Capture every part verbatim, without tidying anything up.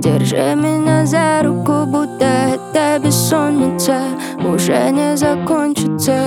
Держи меня за руку, будто эта бессонница уже не закончится.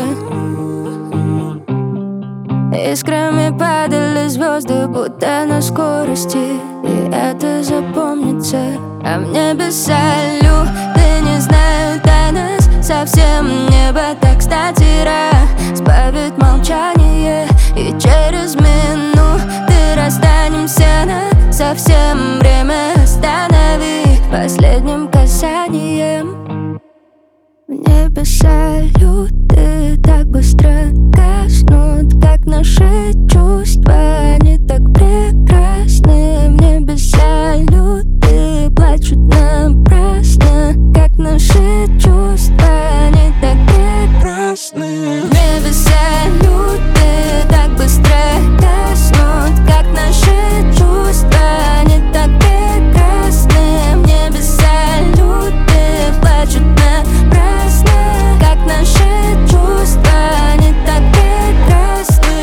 Искрами падали звезды, будто на скорости, и это запомнится. А в небе салюты, не знаю, до нас совсем небо так кстати разбавит молчание. И через минуты расстанемся на совсем. Время останови последним касанием. В небе салюты так быстро гаснут, как наши чувства, они так прекрасны. В небе салюты плачут напрасно, как наши чувства, они так прекрасны. В небе салюты так быстро гаснут, как наши чувства, они так прекрасны. В небе салюты плачут напрасно, как наши чувства, они так прекрасны.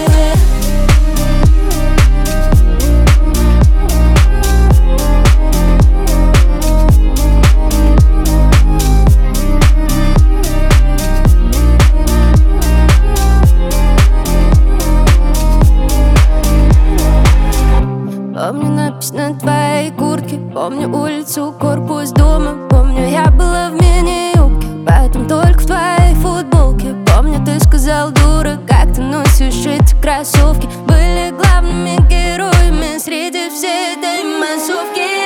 Помню надпись на твоей куртке, помню улицу, корпус дома. Помню, я была в мини-юбке, поэтому только в твоей футболке. Помню, ты сказал, дура, как ты носишь эти кроссовки. Были главными героями среди всей этой массовки.